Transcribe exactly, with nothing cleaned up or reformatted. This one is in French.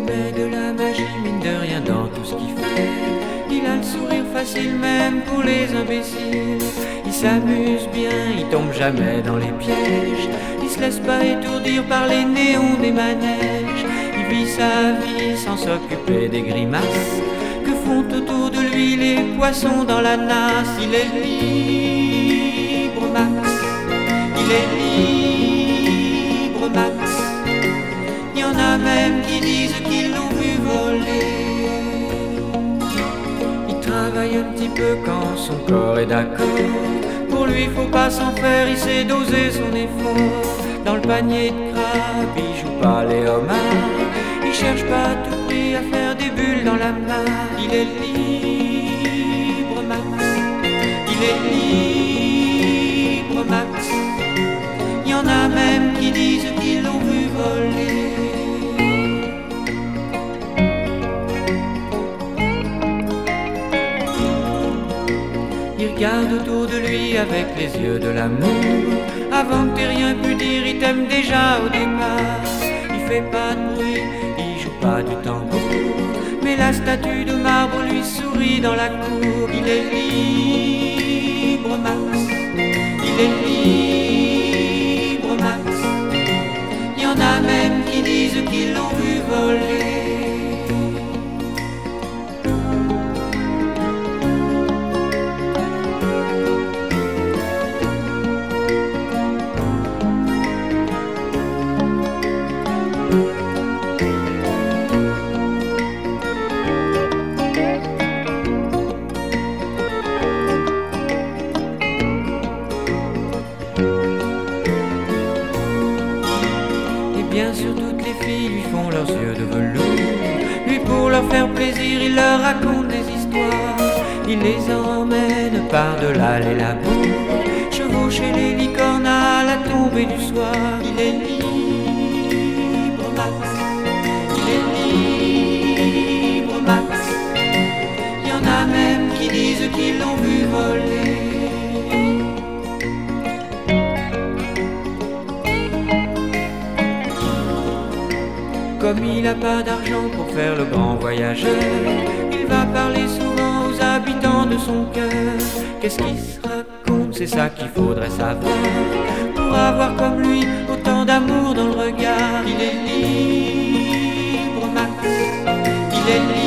met de la magie, mine de rien, dans tout ce qu'il fait. Il a le sourire facile même pour les imbéciles. Il s'amuse bien, il tombe jamais dans les pièges. Il se laisse pas étourdir par les néons des manèges. Il vit sa vie sans s'occuper des grimaces que font autour de lui les poissons dans la nasse. Il est libre, Max. Il est libre, Max. Il y en a même qui disent qu'ils l'ont vu voler. Il travaille un petit peu quand son corps est d'accord. Pour lui faut pas s'en faire, il sait doser son effort. Dans le panier de crabe, il joue pas les homards. Il cherche pas à tout prix à faire des bulles dans la main. Il est libre, Max. Il est libre, Max. Il y en a même qui disent qu'ils l'ont vu voler. Il regarde autour de lui avec les yeux de l'amour. Avant que t'aies rien pu dire, il t'aime déjà au départ. Il fait pas de bruit, il joue pas du tambour, mais la statue de marbre lui sourit dans la cour. Il est libre, Max. Il est libre, Max. Il y en a même qui disent qu'ils l'ont vu voler. Bien sûr, toutes les filles lui font leurs yeux de velours. Lui, pour leur faire plaisir, il leur raconte des histoires. Il les emmène par-delà les labours, chevaucher les licornes à la tombée du soir. Il est libre, Max. Il est libre, Max. Il y en a même qui disent qu'ils l'ont vu voler. Comme il n'a pas d'argent pour faire le grand voyageur, il va parler souvent aux habitants de son cœur. Qu'est-ce qu'il se raconte, c'est ça qu'il faudrait savoir, pour avoir comme lui autant d'amour dans le regard. Il est libre, Max. Il est libre.